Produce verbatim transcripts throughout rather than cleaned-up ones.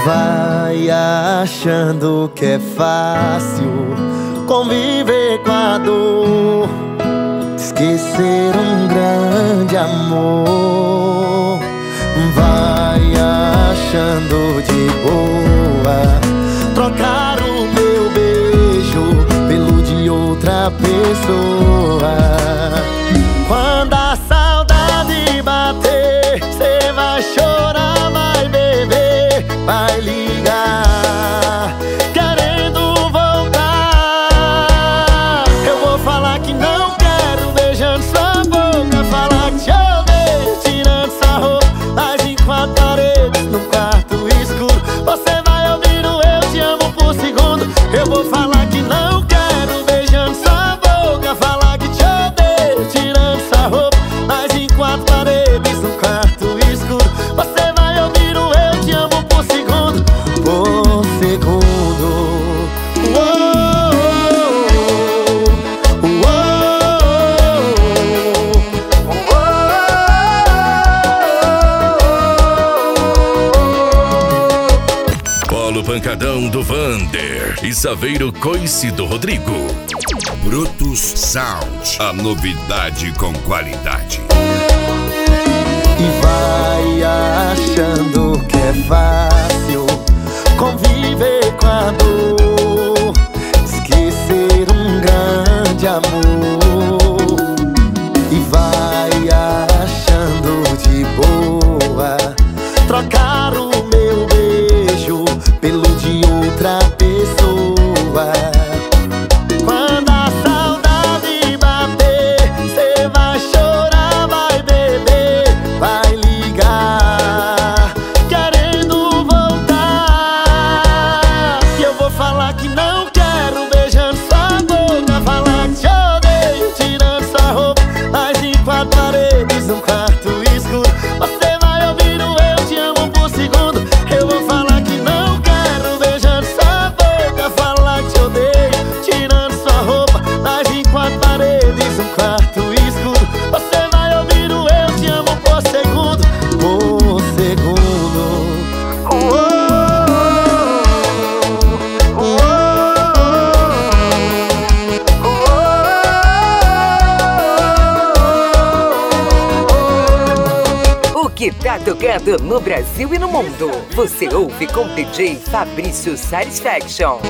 vai achando que é fácil conviver com a dor, esquecer um grande amor. Vai achando de boa trocar o meu beijo pelo de outra pessoa. Quando a saudade bater, cê vai chorar, vai beber, vai ligar querendo voltar. Eu vou falar que não quero, beijando sua boca, falar que te odeio, tirando sua roupa, mas em quatro paredes, num quarto escuro, você vai ouvir o eu te amo por segundo. Eu vou falar que não quero, beijando sua boca, falar que te odeio, tirando sua roupa, mas em quatro paredes, num quarto escuro, você vai ouvir o eu te amo por segundo, por segundo. Uou, uou, uou. Polo Pancadão do Vander e Saveiro Coice do Rodrigo. Brutus Sound, a novidade com qualidade. E vai achando que é fácil conviver com a dor, esquecer um grande amor. E vai achando de boa trocar o meu beijo pelo de outra pessoa. Quando a saudade bater, cê vai chorar, vai beber, vai ligar querendo voltar. E eu vou falar que não quero, beijando sua boca, falar que te odeio, tirando sua roupa, mas em quatro paredes, num quarto escuro, você vai ouvir o eu te amo por segundo. Eu vou falar que não quero, beijando sua boca, falar que te odeio, tirando sua roupa, mas em quatro paredes, num quarto escuro, você vai ouvir o eu te amo por segundo, por segundo. Uou, O que tá tocando no Brasil e no mundo, você ouve com D J Fabrício Satisfaction.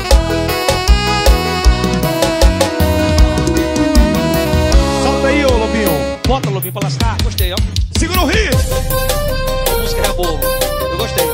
Solta aí, ô Lobinho. Bota, Lobinho, pra lascar. Gostei, ó. Segura o hit. A música é boa. Eu gostei.